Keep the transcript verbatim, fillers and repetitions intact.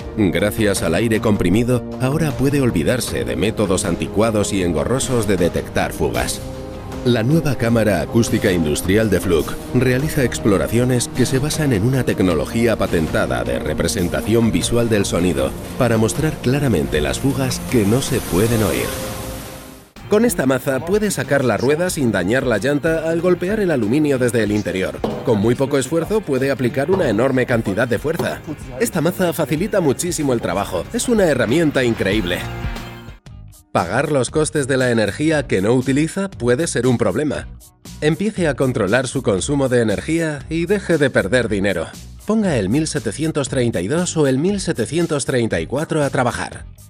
Gracias al aire comprimido, ahora puede olvidarse de métodos anticuados y engorrosos de detectar fugas. La nueva cámara acústica industrial de Fluke realiza exploraciones que se basan en una tecnología patentada de representación visual del sonido para mostrar claramente las fugas que no se pueden oír. Con esta maza puede sacar la rueda sin dañar la llanta al golpear el aluminio desde el interior. Con muy poco esfuerzo puede aplicar una enorme cantidad de fuerza. Esta maza facilita muchísimo el trabajo. Es una herramienta increíble. Pagar los costes de la energía que no utiliza puede ser un problema. Empiece a controlar su consumo de energía y deje de perder dinero. Ponga el mil setecientos treinta y dos o el mil setecientos treinta y cuatro a trabajar.